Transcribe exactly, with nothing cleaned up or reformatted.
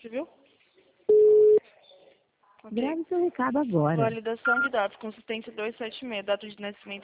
Você viu? Okay. Grave seu recado agora. Validação de dados. Consistência duzentos e setenta e seis. Data de nascimento